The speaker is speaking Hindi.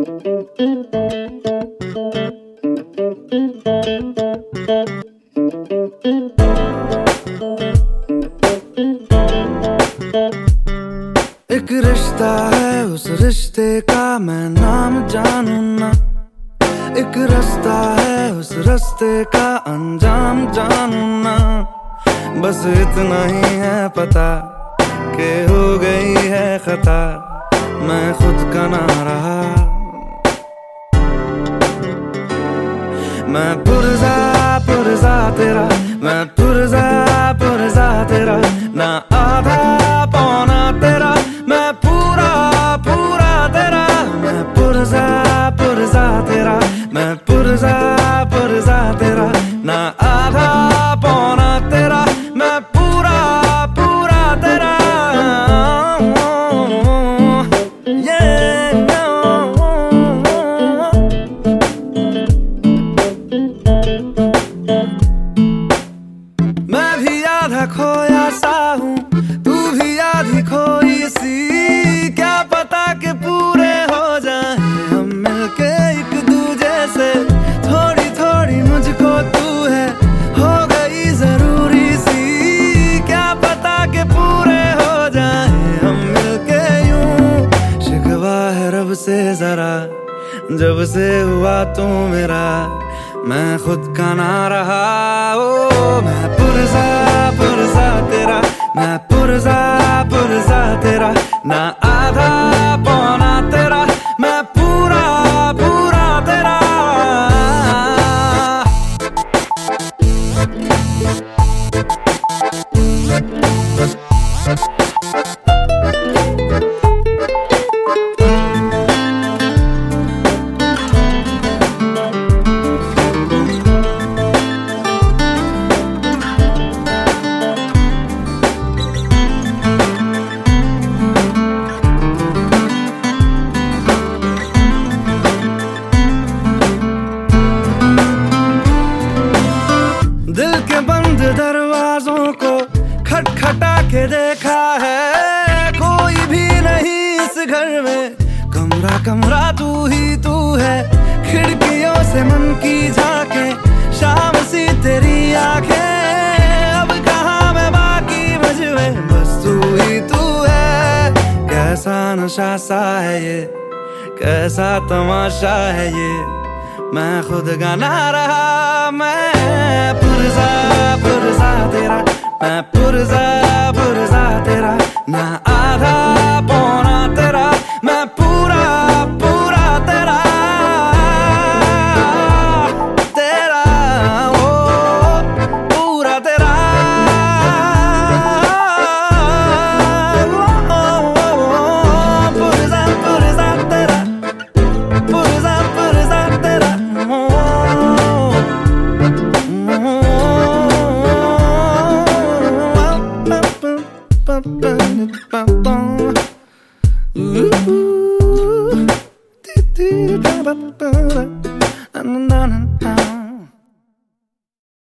एक रिश्ता है, उस रिश्ते का मैं नाम जानू ना। एक रास्ता है, उस रास्ते का अंजाम जानू ना। बस इतना ही है पता कि हो गई है खता, मैं खुद का ना रहा। मैं पुरजा पुरजा तेरा, मैं पुरजा पुरजा तेरा, ना आधा पौना तेरा, मैं पूरा पूरा तेरा। मैं पुरजा पुरजा तेरा, मैं पुरजा पुरजा तेरा, ना आधा पौना तेरा, मैं पूरा पूरा तेरा। मैं भी आधा खोया सा हूँ, तू भी आधी खोई सी। क्या पता कि पूरे हो जाए हम मिलके एक दूजे से। थोड़ी थोड़ी मुझको तू है हो गई जरूरी सी। क्या पता कि पूरे हो जाए हम मिलके यूं। शिकवा है रब से जरा, जब से हुआ तू मेरा, मैं खुद का ना रहा। ओ मैं पुरजा पुरजा तेरा, मैं पुरजा पुरजा तेरा, ना आधा पौना तेरा, मैं पूरा पूरा तेरा। दिल के बंद दरवाजों को खटखटा के देखा है, कोई भी नहीं इस घर में। कमरा कमरा तू ही तू है, खिड़कियों से मन की झांके, शाम सी तेरी आंखें। अब कहाँ मैं बाकी मजमे, बस तू ही तू है। कैसा नशा सा है ये, कैसा तमाशा है ये, मैं खुद का ना रहा। मैं पुरजा पुरजा तेरा, मैं पुरजा पुरजा तेरा, ना आधा पौना तेरा, मैं पूरा पूरा तेरा। तेरा ओ पूरा तेरा। पुरजा पुरजा तेरा, पुरजा पुरजा तेरा। Ooh,